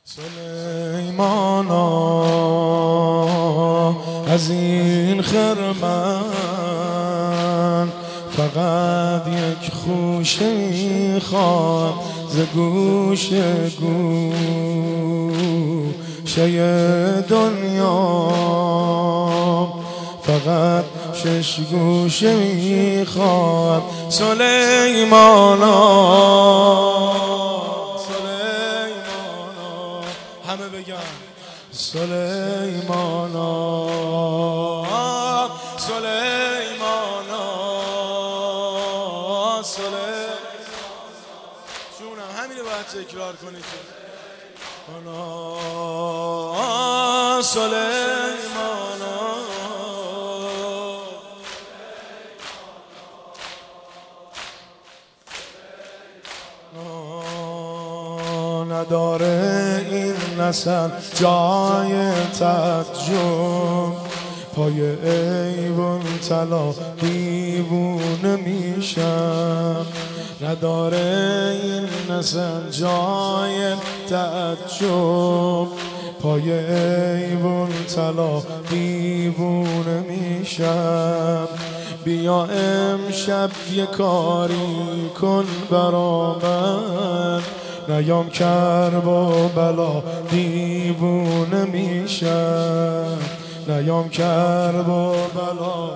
سلیمانا از این خرمن فقط یک خوشه میخواد ز گوش گوشه دنیا، فقط 6 گوشه میخواد سلیمانا. همه بگن سلیمانا سلیمانا جونم همینه باید تکرار کنید. سلیمانا نداره این نسل جای تعجب، پای ایوان طلا دیوونه میشم. نداره این نسل جای تعجب، پای ایوان طلا دیوونه میشم. بیا امشب یه کاری کن برا من، نیام کرب و بلا دیوونه میشم. نیام کرب و بلا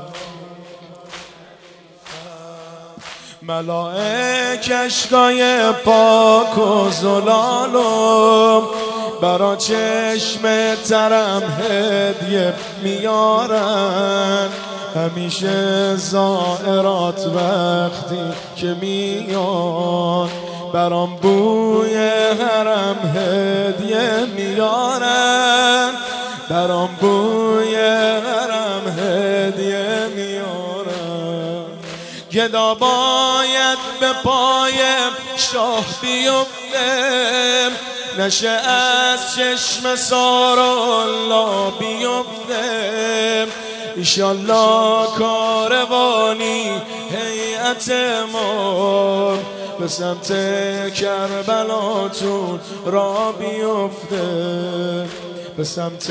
ملائک اشکای پاک و زلالم برا چشم ترم هدیه میارن. همیشه زائرات وقتی که میان برام بوی حرم هدیه میارن. برام بوی حرم هدیه میارن. گدا باید به پای شاه بیفته، نشه از چشم سارالله بیفته. ایشالله کاروانی هیئت ما به سمت کربلاتون را بیفته، به سمت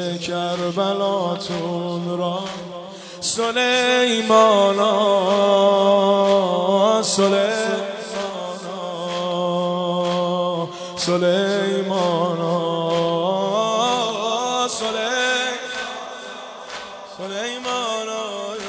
کربلاتون را. سلیمانا سلیمانا سلیمانا سلیمانا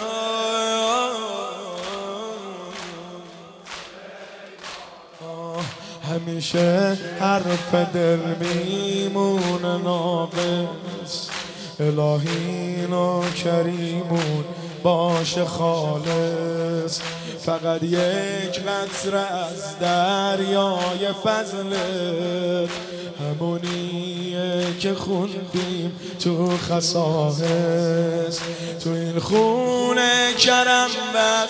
همیشه حرف دل میمونه ناقص. الهی ناکریمون باشه خالص. فقط یک قطره از دریای فضلت، همونیه که خوندیم تو خصائص. تو این خونه کرم بس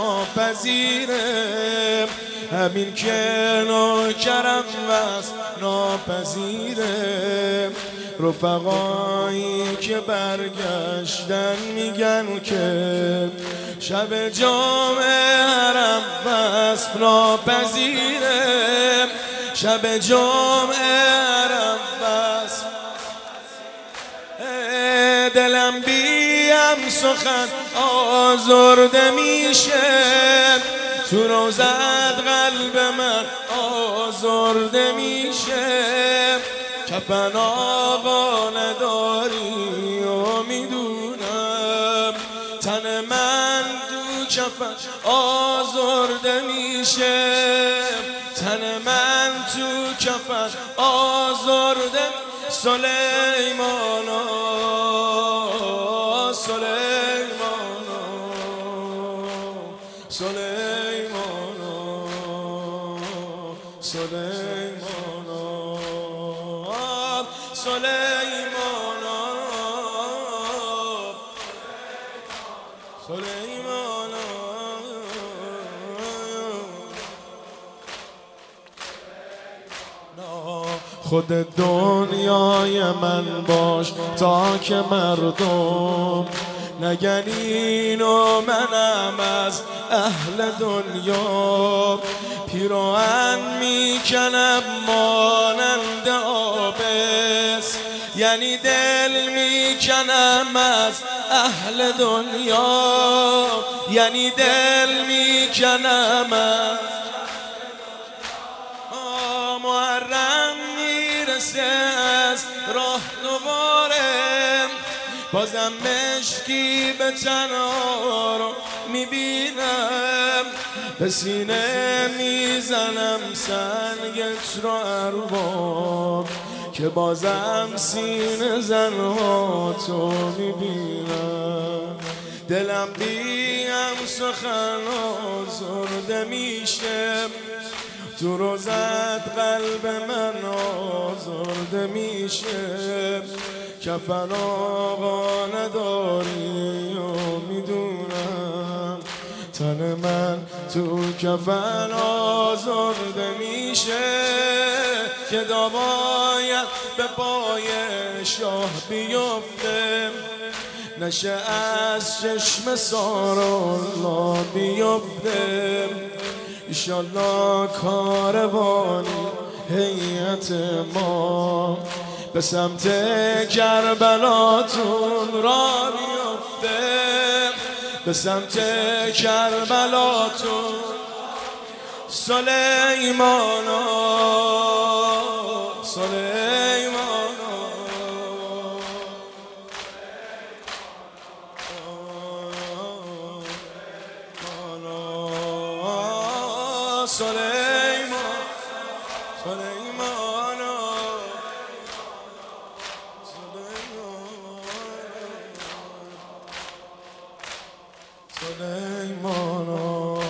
ناپذیره، همین که نوکرم بس ناپذیره. رفقایی که برگشتن میگن که شب جمعه حرم بس ناپذیره. شب جمعه حرم بس دلم بیم سخن آزرده میشه. تو روزت قلب من آزرده میشه. کفن آقا نداری و میدونم، تن من تو کفن آزرده میشه. تن من تو کفن آزرده. سلیمانا سلیمانا سلیمانا سلیمانا سلیمانا سلیمانا خود دنیای من باش تا که مردم نگن اینو منم از اهل دنیا، پیراهن میکنم مانند آبس، یعنی دل میکنم از اهل دنیا، یعنی دل میکنم از محرم میرسه از راه دوباره، بازم مشکی به تنها رو میبینم، به سینه میزنم سنگت رو ارباب، که بازم سینه زنها تو میبینم. دلم بیم سخن آزرده میشه، تو روزت قلب من آزرده میشه، کفن آقا نداری و میدونم، تن من تو کفن آزرده میشه، که داواید به پای شاه بیفته، نشه از چشم سارالله بیفته، ایشالله کاروانی هیئت ما به سمت کربلاتون را بیفته، به سمت کربلاتون. سلیمانا سلیمانا سلیمان سلیمانا سلیمانا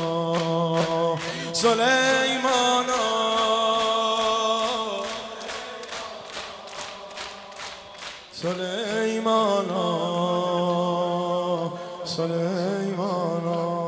سلیمانا سلیمانا سلیمانا